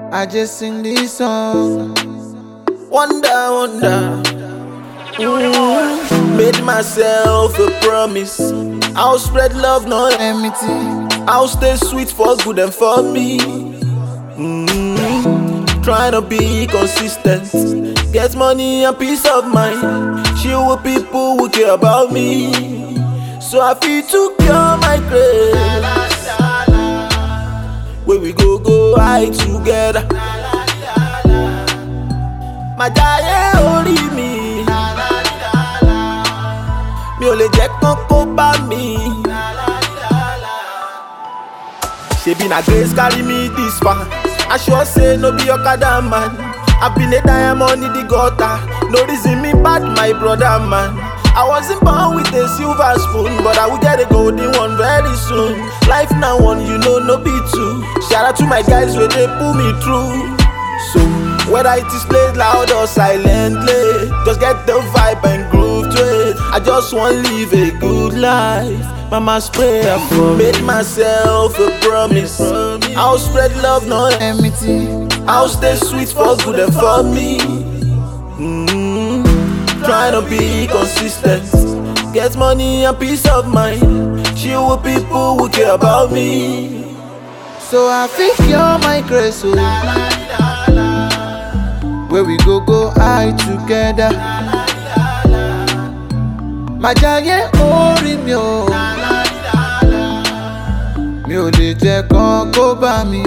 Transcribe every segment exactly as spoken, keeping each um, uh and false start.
I just sing this song. Wonder, wonder. Mm. Made myself a promise. I'll spread love, not Enmity. I'll stay sweet for good and for me. Mm. Trying to be consistent. Get money and peace of mind. Chill with people who care about me. So I feel to cure my grace. Where we go, go high together. My giant only me. Mi ò lè jẹ́ kán kó bá mi. Shebi na grace carry me this far. I sure say no be Okada man. I been a diamond in the gutter. No reason me bad my brother man. I wasn't born with a silver spoon, but I will get a golden one very soon. Life now one, you know, no be two. Shout out to my guys where they pull me through. So whether it is played loud or silently, just get the vibe and groove to it. I just want to live a good life. Mama's prayer for me. Made myself a promise. I'll spread love, not Enmity. I'll stay sweet for good and for me. Mm. Trying to be consistent. Get money and peace of mind. Chill with people who care about me. So I think you're my grace, oh. Where we go, go high together. My giant ori mi o. Mi ò lè jẹ́ kán kó bá mi.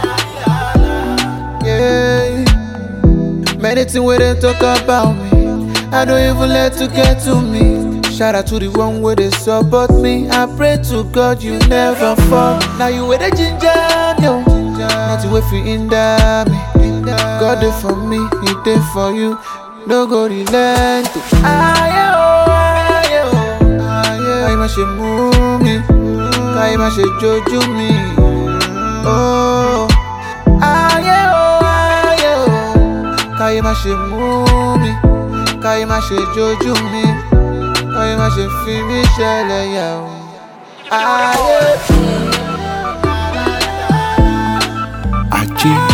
Yeah. Many things where they talk about me, I don't even let to get to me. Shout out to the one where they support me. I pray to God you never fall. Now you with the ginger, yo. Not to wait for hinder me. God did for me, He did for you. No go relent. Aye oh, aye oh, aye. Kayi ma ṣe mú mi, kayi ma ṣe jojú mi. Oh, aye oh, aye oh. Kayi ma ṣe mú mi, kayi ma ṣe jojú mi. Kayi ma ṣe fi mí ṣẹlẹ́yà o. Aye. Achi.